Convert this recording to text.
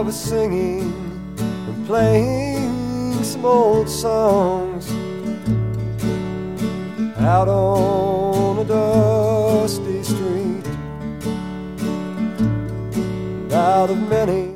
was singing and playing some old songs out on a dusty street, and out of many